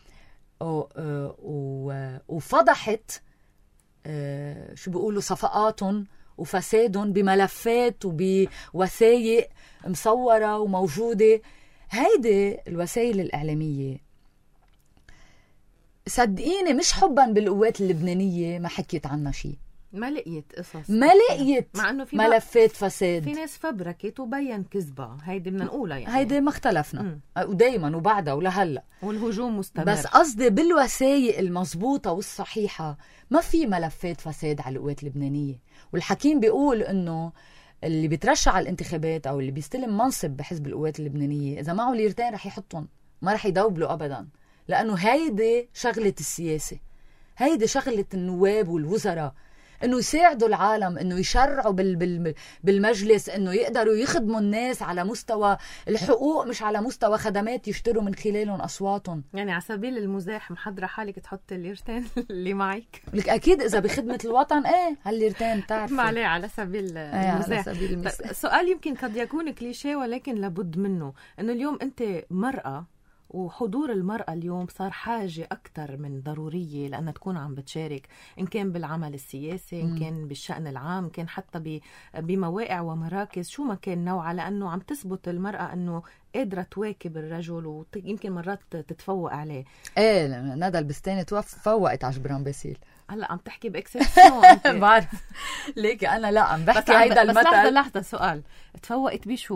وفضحت شو بيقولوا صفقاتهم وفسادهم بملفات وبوثائق مصورة وموجودة. هيدي الوسائل الإعلامية صدقيني مش حبا بالقوات اللبنانية ما حكيت عنها شيء. ما لقيت قصص، ما لقيت مع انه في ملفات فساد. في ناس فبركت وبين كذبة، هيدي بدنا نقولها يعني، هيدي ما اختلفنا ودايما وبعدها ولهلا، والهجوم مستمر. بس قصدي بالوثائق المضبوطة والصحيحة ما في ملفات فساد على القوات اللبنانية. والحكيم بيقول انه اللي بيترشح على الانتخابات او اللي بيستلم منصب بحزب القوات اللبنانية اذا معه ليرتين رح يحطهم، ما رح يدوبلوا ابدا، لانه هيدي شغلة السياسة، هيدي شغلة النواب والوزراء، انه يساعدوا العالم، انه يشرعوا بالمجلس، انه يقدروا يخدموا الناس على مستوى الحقوق مش على مستوى خدمات يشتروا من خلالهم اصواتهم. يعني على سبيل المزاح محضرة حالك تحط الليرتين اللي معك؟ لك اكيد اذا بخدمة الوطن هالليرتين بتعرفي. ما عليه، على سبيل المزاح. على سبيل سؤال يمكن قد يكون كليشيه ولكن لابد منه، انه اليوم انت مرأة، وحضور المرأة اليوم صار حاجة أكتر من ضرورية لأنها تكون عم بتشارك، إن كان بالعمل السياسي، إن كان بالشأن العام، كان حتى بمواقع ومراكز شو ما كان نوعها، لأنه عم تثبت المرأة أنه قادرة تواكب الرجل ويمكن مرات تتفوق عليه. ندى البستاني فوقت على جبران باسيل. هلا عم تحكي باكسبشن بعرف ليك أنا لا عم بحكي هيدا المثل. بس لحظة سؤال، تفوقت بشو؟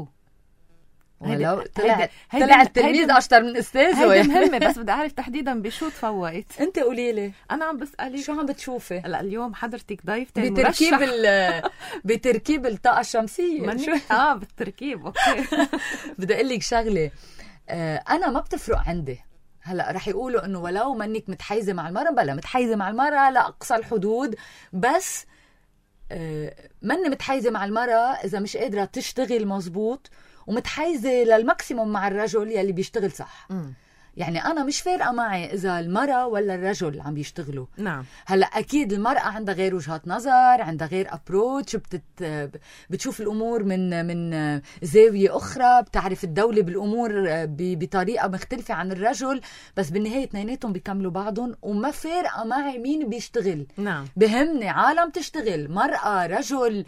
ولو طلع التلميذ اشطر من استاذه. هيدي مهمه، بس بدي اعرف تحديدا بشو تفوقت. انت قولي لي، انا عم بسالك شو عم بتشوفي. هلا اليوم حضرتك ضيفتي بتركيب الطاقه الشمسيه بالتركيب. اوكي بدي اقول لك شغله، انا ما بتفرق عندي. هلا رح يقولوا انه ولو منك متحيزه مع المراه، بلا متحيزه مع المراه لاقصى الحدود، بس مني متحيزه مع المراه اذا مش قادره تشتغل مزبوط، ومتحيزة للماكسيموم مع الرجل يلي بيشتغل صح. يعني أنا مش فارقة معي إذا المرأة ولا الرجل عم بيشتغلوا. نعم. هلأ أكيد المرأة عندها غير وجهات نظر، عندها غير أبروتش، بتشوف الأمور من زاوية أخرى، بتعرف الدولة بالأمور بطريقة مختلفة عن الرجل، بس بالنهاية اثنيناتهم بيكملوا بعضهم، وما فارقة معي مين بيشتغل. نعم. بهمني عالم تشتغل، مرأة رجل،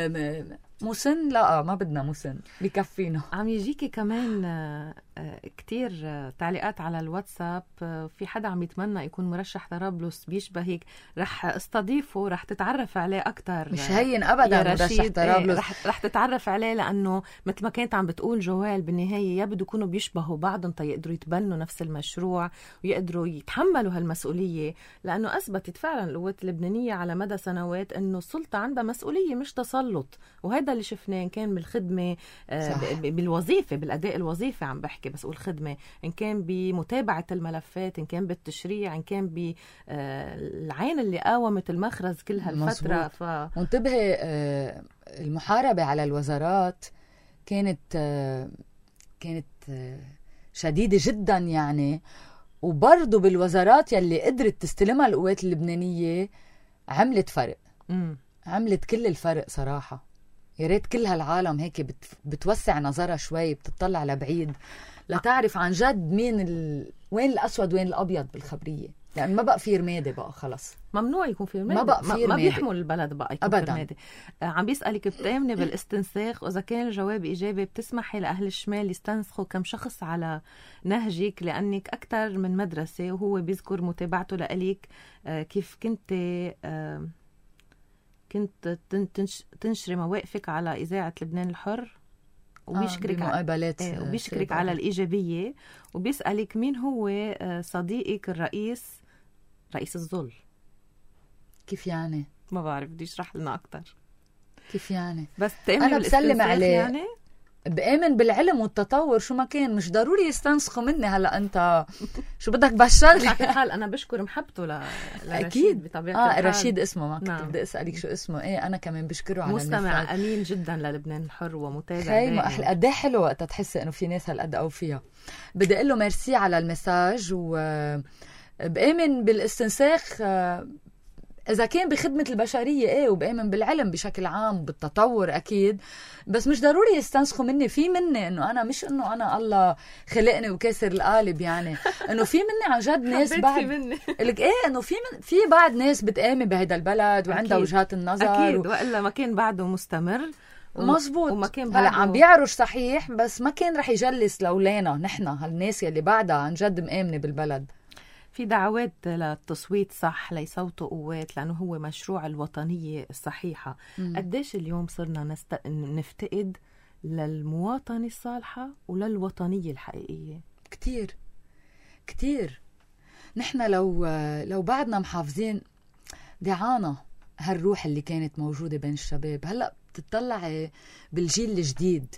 مسن لا ما بدنا مسن، بكفينا. عم يجيكي كمان كتير تعليقات على الواتساب، في حدا عم يتمنى يكون مرشح طرابلس بيشبهك، رح استضيفه، رح تتعرف عليه أكتر. مش هين أبدا مرشح طرابلس. رح تتعرف عليه، لأنه مثل ما كانت عم بتقول جوال، بالنهاية يبدو يكونوا بيشبهوا بعضهم يقدروا يتبنوا نفس المشروع ويقدروا يتحملوا هالمسؤولية، لأنه أثبتت فعلا القوات اللبنانية على مدى سنوات أنه السلطة عندها مسؤولية مش تسلط، وهذا اللي شفناه إن كان بالخدمة بالوظيفة، بالأداء الوظيفي عم بحكي، بس أقول خدمة، إن كان بمتابعة الملفات، إن كان بالتشريع، إن كان بالعين اللي قاومت المخرز كل هالفترة. وانتبهي المحاربة على الوزارات كانت شديدة جدا يعني، وبرضو بالوزارات يلي قدرت تستلمها القوات اللبنانية عملت فرق. عملت كل الفرق صراحة. يا ريت كل هالعالم هيك بتوسع نظرها شوي، بتطلع لبعيد لتعرف عن جد وين الأسود وين الأبيض بالخبرية، يعني ما بقى في رمادة بقى خلص، ممنوع يكون في رمادة، ما بقى في رمادة، ما بيحمل البلد بقى يكون أبداً. في رمادة. عم بيسألك بتامني بالاستنساخ، وإذا كان الجواب إيجابي بتسمحي لأهل الشمال يستنسخوا كم شخص على نهجك، لأنك أكتر من مدرسة، وهو بيذكر متابعته لأليك كيف كنت تنشري مواقفك على إذاعة لبنان الحر، وبيشكرك وبيشكرك على الإيجابية، وبيسألك مين هو صديقك رئيس الظل. كيف يعني؟ ما بعرف، بدي يشرح لنا أكتر. كيف يعني؟ بس أنا بسلم عليه يعني؟ بآمن بالعلم والتطور، شو ما كان مش ضروري يستنسخوا مني. هلا انت شو بدك بهالشغله؟ على حال انا بشكر محبته اكيد بطبيعه الحال. رشيد اسمه، ما كنت نعم. بدي اسالك شو اسمه. انا كمان بشكره على مستمع امين جدا للبنان الحر ومتابع. خي ما قد ايه حلو وقت تحسي انه في ناس هالقد او فيها. بدي اقول له ميرسي على المساج، وبآمن بالاستنساخ إذا كان بخدمة البشرية وبآمن بالعلم بشكل عام وبالتطور أكيد، بس مش ضروري يستنسخوا مني. في مني إنه أنا مش إنه أنا الله خلقني وكسر القالب، يعني إنه في مني عن جد ناس بعد لك إنه في بعض ناس بتآمن بهذا البلد وعندها وجهات النظر أكيد وإلا ما كان بعده مستمر مزبوط. وما كان هلا عم بيعرج صحيح، بس ما كان رح يجلس لولانا نحن هالناس يلي بعدها عن جد مآمنة بالبلد. في دعوات للتصويت صح ليصوتوا قوات لأنه هو مشروع الوطنية الصحيحة. قديش اليوم صرنا نفتقد للمواطنة الصالحة وللوطنية الحقيقية؟ كتير كتير. نحن لو بعدنا محافظين دعانا هالروح اللي كانت موجودة بين الشباب. هلأ بتطلعي بالجيل الجديد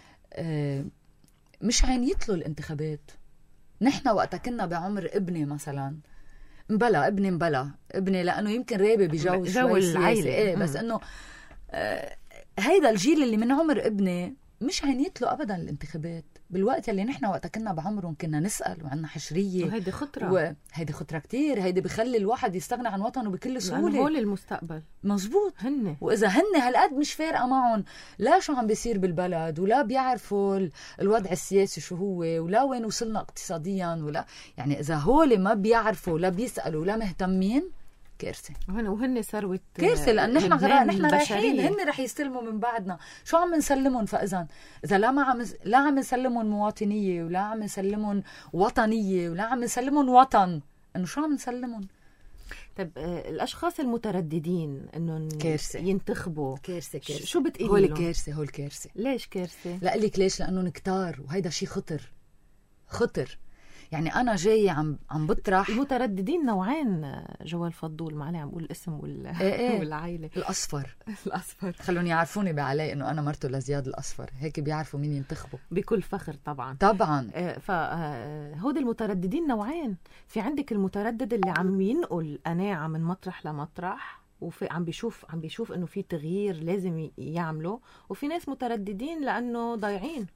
مش عينيتلو الانتخابات. نحن وقتا كنا بعمر ابني مثلا ابني لأنه يمكن رابي بجو شوي سياسي بس انه هيدا الجيل اللي من عمر ابني مش عينيتلو ابدا الانتخابات. بالوقت اللي نحن وقتا كنا بعمرهم كنا نسأل وعنا حشرية، وهيدي خطرة هيدي خطرة كتير. هيدي بخلي الواحد يستغنى عن وطنه بكل سهولة. هول المستقبل مزبوط هن. وإذا هن هالقد مش فارقة معهم لا شو عم بيصير بالبلد ولا بيعرفوا الوضع السياسي شو هو ولا وين وصلنا اقتصاديا ولا يعني إذا هول ما بيعرفوا ولا بيسألوا ولا مهتمين كارثة. وهن ثروة كارثة لأن نحن رايحين هن رح يستلموا من بعدنا. شو عم نسلمهم؟ فإذا لا عم نسلمهم مواطنية ولا عم نسلمهم وطنية ولا عم نسلمهم وطن، إنه شو عم نسلمهم؟ طيب الأشخاص المترددين إنه ينتخبوا كارثة. شو بتقولي لهم؟ هول كارثة. ليش كارثة؟ لا لك ليش؟ لأنه كتار وهيدا شيء خطر. يعني أنا جاي عم بطرح المترددين نوعين جوال فضول، معلي عم بقول الاسم والعائلة. الأصفر خلوني يعرفوني بعلي إنه أنا مرته لزياد الأصفر، هيك بيعرفوا مين ينتخبوا بكل فخر طبعا. فهود المترددين نوعين. في عندك المتردد اللي عم ينقل قناعة من مطرح لمطرح وفي عم بيشوف إنه في تغيير لازم يعمله، وفي ناس مترددين لأنه ضايعين.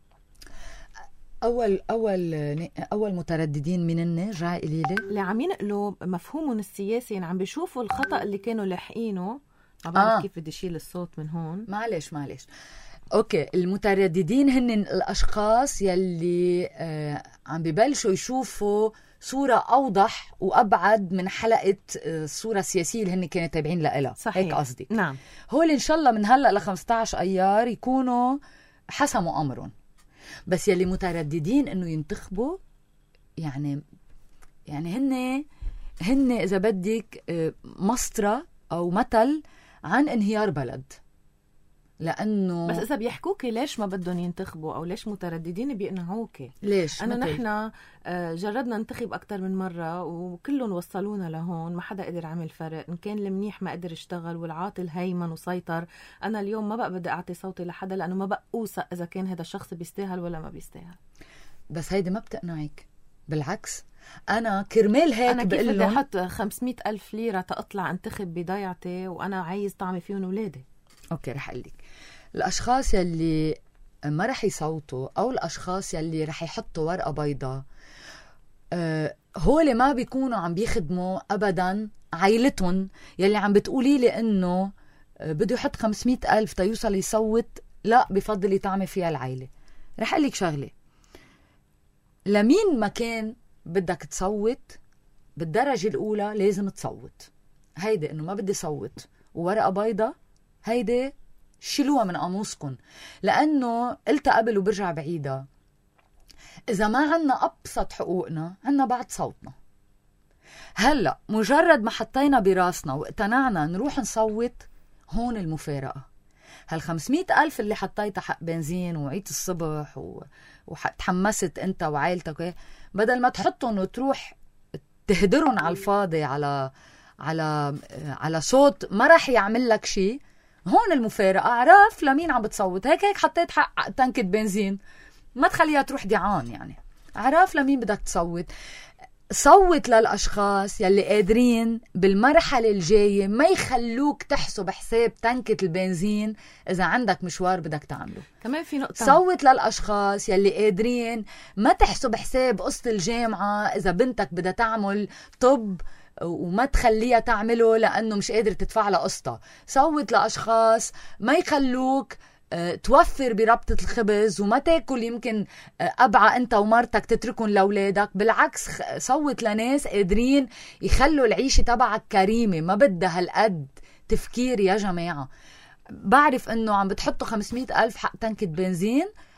أول مترددين من جاي قليلة اللي عم ينقلوا مفهومهم السياسي، يعني عم بيشوفوا الخطأ اللي كانوا لاحقينه. ما بعرف كيف بدي شيل الصوت من هون. معلش أوكي. المترددين هن الأشخاص يلي عم ببلشوا يشوفوا صورة أوضح وأبعد من حلقة الصورة السياسية اللي هن كانوا تابعين لها. هيك قصدي. نعم. هول إن شاء الله من هلأ ل 15 أيار يكونوا حسموا أمرهم. بس يلي مترددين انه ينتخبوا يعني هن اذا بدك مسطرة او مثل عن انهيار بلد. لانه بس اذا بيحكوكي ليش ما بدهم ينتخبوا او ليش مترددين بيقنعوكي. ليش؟ نحن جربنا ننتخب اكثر من مرة وكلهم وصلونا لهون، ما حدا قدر عمل فرق. ان كان المنيح ما قدر يشتغل والعاطل هيمن وسيطر. انا اليوم ما بقى بدي اعطي صوتي لحدا لانه ما بقى اوثق اذا كان هذا الشخص بيستاهل ولا ما بيستاهل. بس هيدي ما بتقنعك، بالعكس. انا كرمال هيك انا كيف بدي احط 500,000 ليرة تطلع انتخب بضيعتي وانا عايز طعمي فيهم اولادي؟ اوكي رح اقول لك. الاشخاص يلي ما رح يصوتوا او الاشخاص يلي رح يحطوا ورقه بيضاء هول ما بيكونوا عم بيخدموا ابدا عائلتهم يلي عم بتقولي لي انه بده يحط 500,000 تيوصل يصوت. لا، بفضل يطعمي فيها العائله. رح اقول لك شغله، لمين ما كان بدك تصوت بالدرجه الاولى لازم تصوت. هيدا انه ما بدي صوت وورقه بيضاء، هيدا شيلوها من قاموسكم. لأنه قلتها قبل وبرجع بعيدها، إذا ما عنا أبسط حقوقنا عنا بعد صوتنا. هلأ مجرد ما حطينا براسنا واقتنعنا نروح نصوت، هون المفارقة. 500,000 اللي حطيتها حق بنزين وعيت الصبح وتحمست أنت وعائلتك، بدل ما تحطهم وتروح تهدرهم على الفاضي على صوت ما رح يعمل لك شيء، هون المفارقة. أعرف لمين عم بتصوت. هيك حطيت حق تنكة بنزين، ما تخليها تروح دعان. يعني أعرف لمين بدك تصوت. صوت للأشخاص يلي قادرين بالمرحلة الجاية ما يخلوك تحسب حساب تنكة البنزين إذا عندك مشوار بدك تعمله. كمان في نقطة، صوت للأشخاص يلي قادرين ما تحسب حساب قسط الجامعة إذا بنتك بدها تعمل طب وما تخليها تعمله لأنه مش قادر تدفع لها قسطها. صوت لأشخاص ما يخلوك توفر بربطة الخبز وما تاكل يمكن أبعى أنت ومرتك تتركن لأولادك. بالعكس، صوت لناس قادرين يخلوا العيشة تبعك كريمة. ما بدها هالقد تفكير يا جماعة. بعرف أنه عم بتحطوا 500,000 حق تنكة بنزين،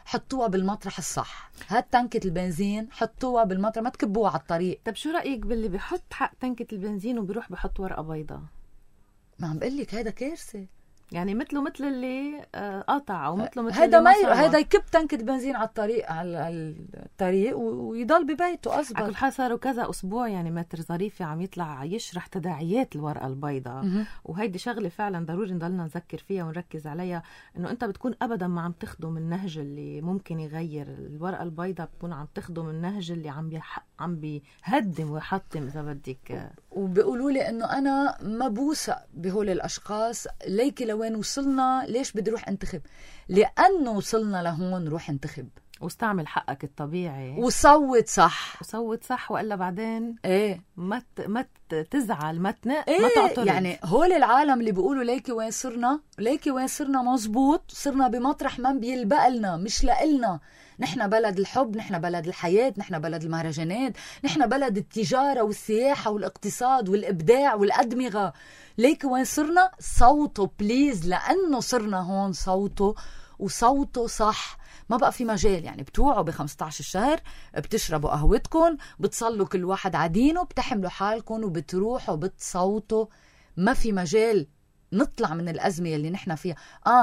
حطوها بالمطرح الصح. هات تنكة البنزين حطوها بالمطرح، ما تكبوها على الطريق. طب شو رأيك باللي بيحط حق تنكة البنزين وبيروح بحط ورقة بيضاء؟ ما عم بقلك هيدا كارثة. يعني مثله مثل اللي قطع، او مثله مثل هيدا اللي ما هيدا يكب تنكة بنزين على الطريق، على الطريق ويضل ببيته أصبر. على كل حال صاروا كذا أسبوع يعني متر ظريفي عم يطلع يشرح تداعيات الورقة البيضاء، وهيدي شغلة فعلا ضروري نضلنا نذكر فيها ونركز عليها، إنه أنت بتكون أبدا ما عم تخدم النهج اللي ممكن يغير. الورقة البيضاء بتكون عم تخدم النهج اللي عم بيهدم ويحطم إذا بدك. وبيقولوا لي إنه أنا ما بوثق بهول الأشخاص، ليكي لوين وصلنا، ليش بدي روح انتخب؟ لأنه وصلنا لهون روح انتخب واستعمل حقك الطبيعي وصوت صح، وصوت صح، وإلا بعدين ما تزعل، ما تعترض. يعني هول العالم اللي بيقولوا ليكي وين صرنا، ليكي وين صرنا مزبوط، صرنا بمطرح ما بيلبق لنا، مش لإلنا. نحن بلد الحب، نحن بلد الحياة، نحن بلد المهرجانات، نحن بلد التجارة والسياحة والاقتصاد والإبداع والأدمغة. ليكي وين صرنا، صوته بليز، لأنه صرنا هون صوته، وصوته صح. ما بقى في مجال، يعني بتوعوا ب15 الشهر، بتشربوا قهوتكم، بتصلوا كل واحد عدينه، بتحملوا حالكم وبتروحوا بتصوتوا. ما في مجال نطلع من الأزمة اللي نحن فيها.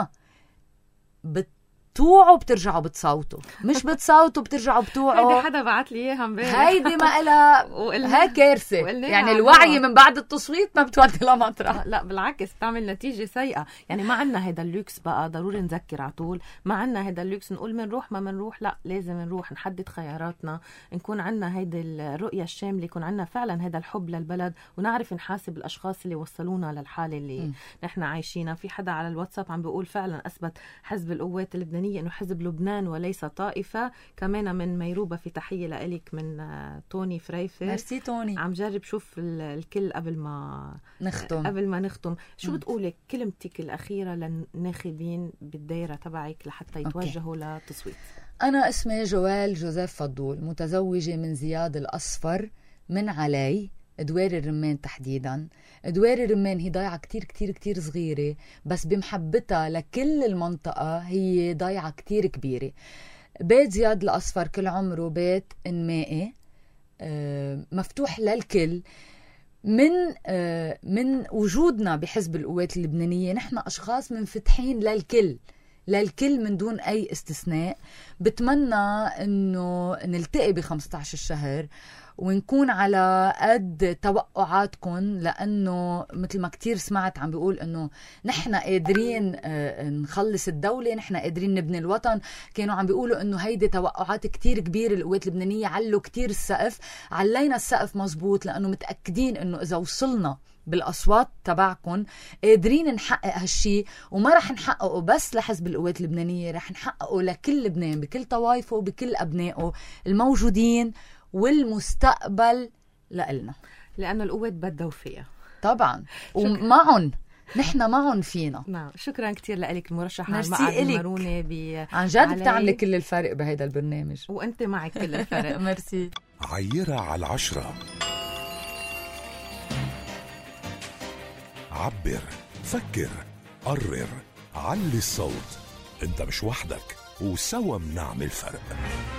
بتوعوا بترجعوا بتصوتوا، مش بتصوتوا بترجعوا بتوعوا. هيدي حدا بعت لي اياها امبارح، هيدي ما إلها هاي كارثة. يعني الوعي من بعد التصويت ما بتودي لمطرح. لا بالعكس، تعمل نتيجة سيئة. يعني ما عنا هيدا اللوكس بقى، ضروري نذكر على طول. ما عنا هيدا اللوكس نقول منروح ما منروح، لا لازم نروح، نحدد خياراتنا، نكون عنا هيدا الرؤية الشاملة، يكون عنا فعلا هيدا الحب للبلد، ونعرف نحاسب الأشخاص اللي وصلونا للحالة اللي نحن عايشينها. في حدا على الواتساب عم بيقول فعلا أثبت حزب القوات اللبنانية إنه حزب لبنان وليس طائفة. كمان من ميروبة في تحية لإلك من توني فريفر. ميرسي توني. عم جرب شوف الكل قبل ما نختم. شو بتقولك كلمتك الأخيرة للناخبين بالدائرة تبعك لحتى يتوجهوا لتصويت؟ أنا اسمي جوال جوزيف فضول، متزوجة من زياد الأصفر من علي، ادوار الرمان تحديدا. ادوار الرمان هي ضايعة كتير كتير كتير صغيرة، بس بمحبتها لكل المنطقة هي ضايعة كتير كبيرة. بيت زياد الأصفر كل عمره بيت انمائي مفتوح للكل. من وجودنا بحزب القوات اللبنانية نحن أشخاص منفتحين للكل من دون أي استثناء. بتمنى أنه نلتقي ب15 الشهر ونكون على قد توقعاتكم، لأنه مثل ما كتير سمعت عم بيقول أنه نحن قادرين نخلص الدولة، نحن قادرين نبني الوطن. كانوا عم بيقولوا أنه هيدي توقعات كتير كبيرة. القوات اللبنانية علوا كتير السقف، علينا السقف مزبوط، لأنه متأكدين أنه إذا وصلنا بالأصوات تبعكم قادرين نحقق هالشي. وما رح نحققه بس لحزب القوات اللبنانية، رح نحققه لكل لبنان بكل طوائفه وبكل أبنائه الموجودين، والمستقبل لإلنا، لأنه القوات بدوا فيها طبعا، ومعهم نحن معهم فينا. نعم. شكرا كتير لك المرشحة معد المرونة. عن جد بتعملي كل الفرق بهيدا البرنامج، وانت معك كل الفرق. ميرسي. عيرة على 10. عبر، فكر، قرر، علي الصوت. انت مش وحدك، وسوا بنعمل فرق.